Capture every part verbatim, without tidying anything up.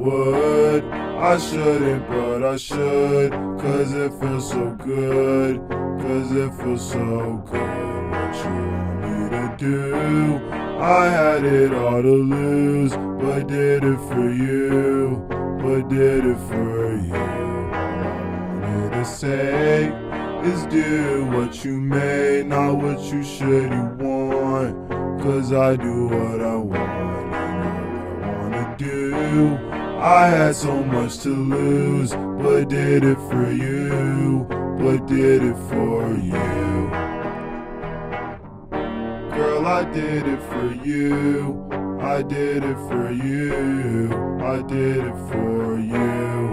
would. I shouldn't, but I should, cause it feels so good, cause it feels so good. What you want me to do? I had it all to lose, but did it for you, but did it for you. All I wanted to say is do what you may, not what you should, you want, cause I do what I want, and what I wanna do. I had so much to lose, but did it for you, but did it for you. Girl, I did it for you, I did it for you, I did it for you.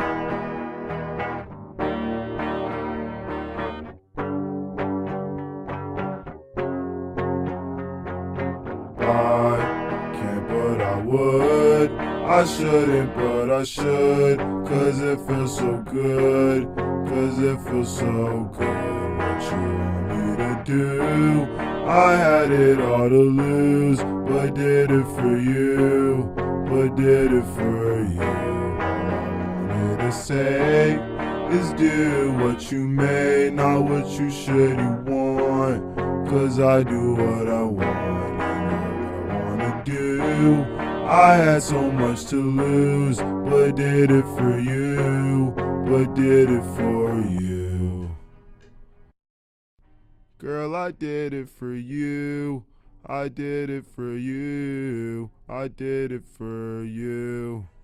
I can't, but I would. I shouldn't, but I should, cause it feels so good, cause it feels so good. What you want me to do? I had it all to lose, but did it for you, but did it for you. All I wanted to say is do what you may, not what you should, you want, cause I do what I want, and what I wanna do. I had so much to lose, but did it for you, but did it for you. Girl, I did it for you, I did it for you, I did it for you.